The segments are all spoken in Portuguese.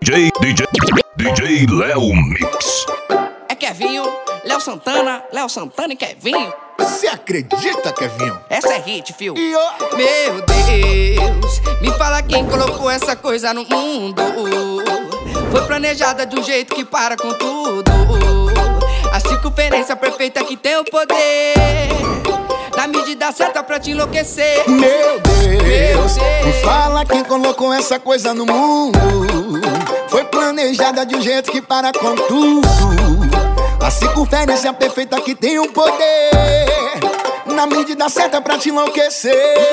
DJ Léo Mix. É Kevinho, Léo Santana e Kevinho. Você acredita, Kevinho? Essa é hit, fio. E Meu Deus, me fala quem colocou essa coisa no mundo. Foi planejada de um jeito que para com tudo. A circunferência perfeita que tem o poder, na medida certa pra te enlouquecer. Meu Deus, me fala quem colocou essa coisa no mundo. Foi planejada de um jeito que para com tudo. A circunferência perfeita que tem o poder, na medida certa pra te enlouquecer.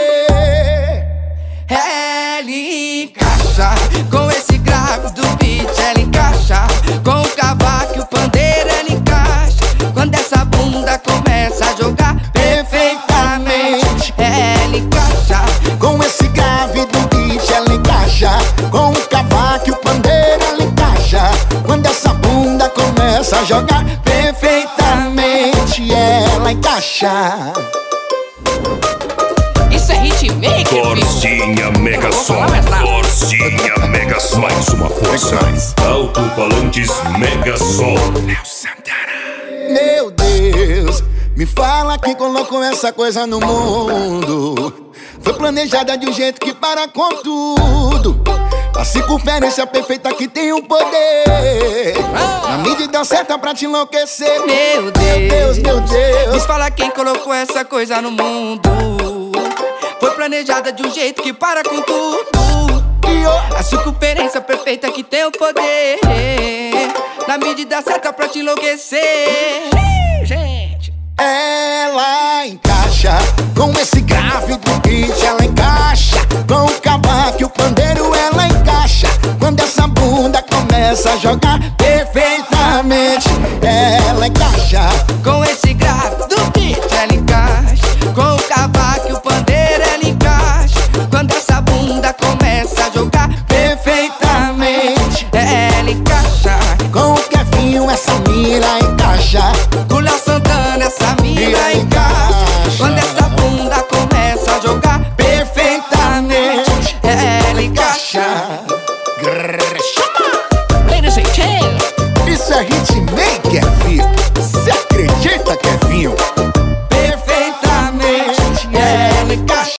Ela encaixa com esse grave do beat, ela encaixa com o cavaco e o pandeiro, ela encaixa quando essa bunda começa a jogar perfeitamente. Ela encaixa Com esse grave do beat, ela encaixa com o cavaco e o pandeiro, ela encaixa quando essa bunda começa a jogar perfeitamente. Ela encaixa. Isso é hitmaker, filho. Corsinha Mega Som. Corsinha Mega Som. Mais uma força. Alto-falantes Mega Som. Léo Santana. Meu Deus, me fala quem colocou essa coisa no mundo. Foi planejada de um jeito que para com tudo. A circunferência perfeita que tem o poder, na medida certa pra te enlouquecer. Meu Deus, meu Deus. me fala quem colocou essa coisa no mundo. Foi planejada de um jeito que para com tudo. A circunferência perfeita que tem o poder, na medida certa pra te enlouquecer. Gente, Ela encaixa com esse grave do beat, ela encaixa com o cavaco e o pandeiro, ela encaixa quando essa bunda começa a jogar